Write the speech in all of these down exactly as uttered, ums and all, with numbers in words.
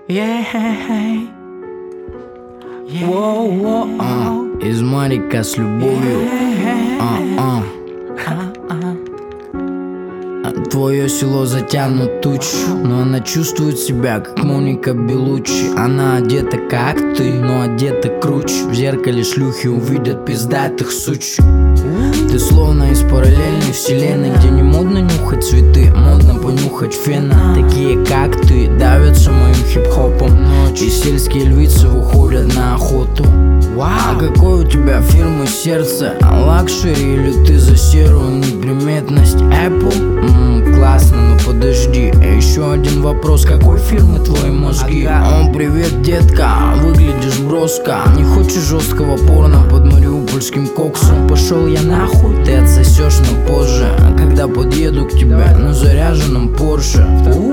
Yeah. Yeah. Whoa, whoa, uh, из Марика с любовью. uh, uh. Твое село затянут тучу, но она чувствует себя, как Моника Белуччи. Она одета как ты, но одета круче. В зеркале шлюхи увидят пиздатых суч. Ты словно из параллельной вселенной, где не модно нюхать цветы, модно понюхать фена. Такие как ты давятся моим хип-хопом, и сельские львицы выходят на охоту. А какой у тебя фирмы сердце? Лакшери или ты за серую неприметность? Apple? Ммм, классно, но подожди. А еще один вопрос, какой фирмы твои мозги? О, привет, детка, выглядишь броско. Не хочешь жесткого порно под мариупольским коксом? Пошел я нахуй, ты отсосешь, но позже, когда подъеду к тебе на заряженном Порше.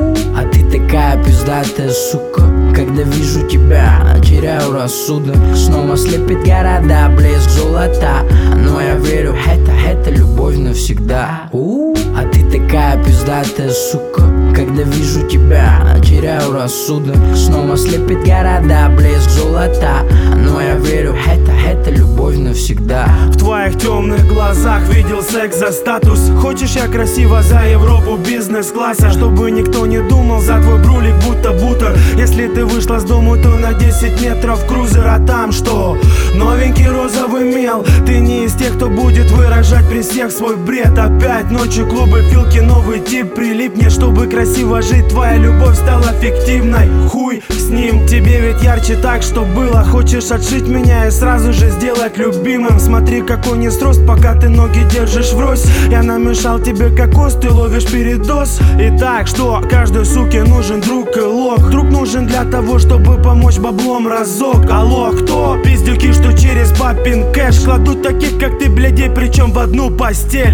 А ты такая пиздатая сука, когда вижу тебя, теряю рассудок. Снова слепит города, блеск золота. Но я верю, это, это любовь навсегда. А ты такая пиздатая сука, когда вижу тебя, теряю рассудок. Снова слепит города, блеск золота. Но я верю, это, это любовь навсегда. В твоих темных глазах видел секс за статус. Хочешь, я красиво за Европу бизнес-класса, чтобы никто не думал за твой брулик будто бутер. Если ты вышла с дому, то на десять метров крузер. А там что? Новенький розовый мел. Ты не из тех, кто будет выражать при всех свой бред. Опять ночью клубы, филки, новый тип. Прилипни, чтобы красиво жить, твоя любовь стала фиктивной. Хуй с ним, тебе ведь ярче так, что было. Хочешь отшить меня и сразу же сделать любимым. Смотри, какой несрост, пока ты ноги держишь врозь. Я намешал тебе кокос, ты ловишь передоз. Итак, что? Каждой суке нужен друг и лох. Друг нужен для того, чтобы помочь баблом разок. Алло, кто? Пиздюки, что через папин кэш кладут таких, как ты, блядей, причем в одну постель.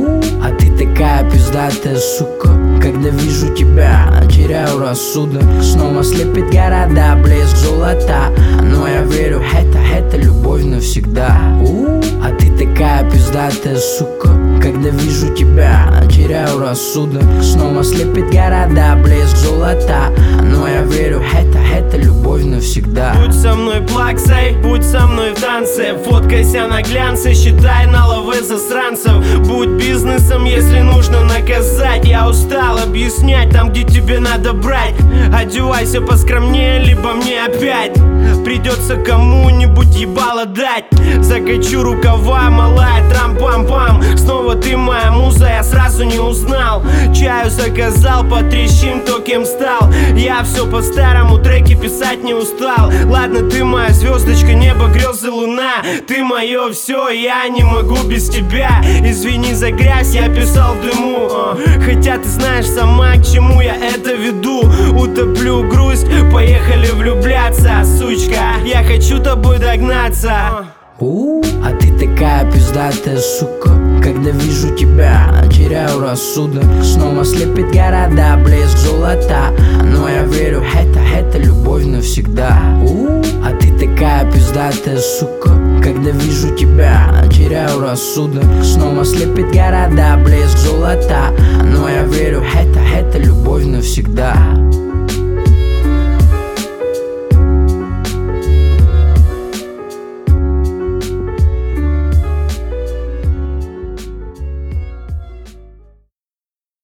А ты такая пиздатая сука, когда вижу тебя, теряю рассудок. Снова слепит города, блеск золота. Но я верю, это, это любовь навсегда. А ты такая пиздатая сука, когда вижу тебя, теряю рассудок. Снова слепит города, блеск золота. Но я верю, это, это любовь навсегда. Будь со мной плаксой, будь со мной в танце. Фоткайся на глянце, считай наловы засранцев. Будь бизнесом, если нужно наказать. Я устал объяснять там, где тебе надо брать. Одевайся поскромнее, либо мне опять придется кому-нибудь ебало дать. Закачу рукава, малая, трам-пам-пам. Снова ты моя муза, я сразу не узнал. Чаю заказал, потрещим, то кем стал. Я все по-старому, треки писать не устал. Ладно, ты моя звездочка, небо, грезы, луна. Ты мое все, я не могу без тебя. Извини за грязь, я писал в дыму. Хотя ты знаешь сама, к чему я это веду. Утоплю грусть, поехали влюбляться. Сучка, я хочу тобой догнаться. А ты такая пиздатая сука, когда вижу тебя, теряю рассудок. Снова слепит города, блеск золота. Но я верю, это, это любовь навсегда. А ты такая пиздатая сука, когда вижу тебя, теряю рассудок. Снова слепит города, блеск золота. Но я верю, это, это любовь навсегда.